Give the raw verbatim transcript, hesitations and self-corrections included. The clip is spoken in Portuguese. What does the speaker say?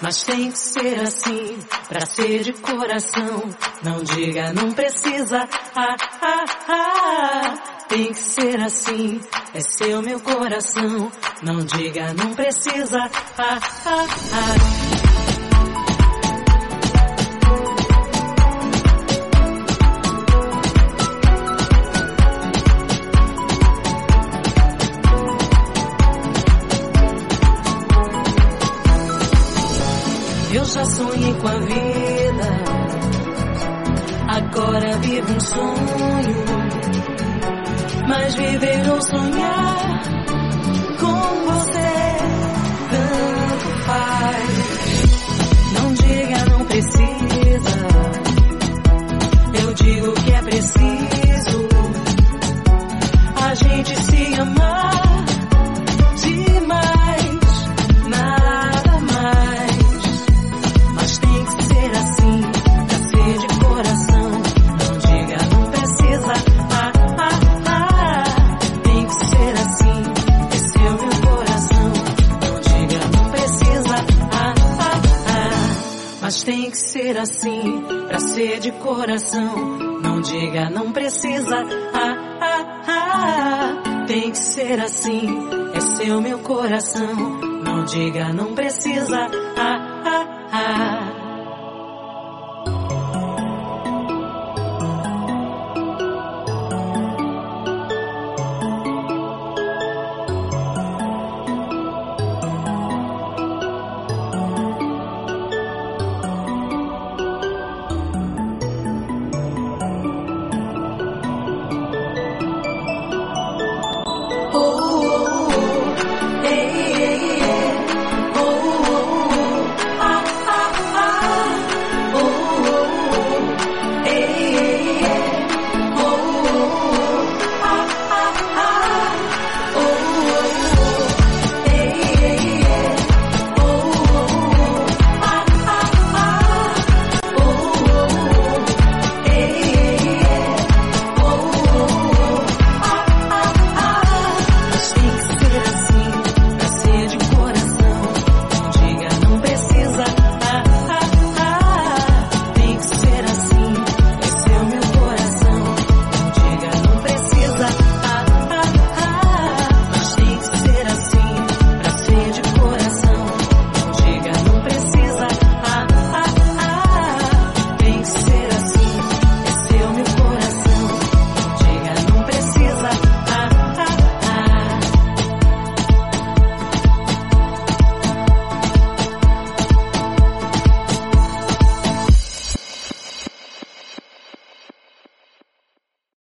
Mas tem que ser assim, pra ser de coração. Não diga, não precisa, ah, ah, ah. Tem que ser assim, é seu meu coração. Não diga, não precisa, ah, ah, ah. Eu já sonhei com a vida, agora vivo um sonho. Mas viver ou sonhar com você tanto faz. Não diga não precisa, eu digo que é preciso a gente se amar. Mas tem que ser assim, pra ser de coração. Não diga, não precisa, ah, ah, ah. Tem que ser assim, é seu meu coração. Não diga, não precisa, ah,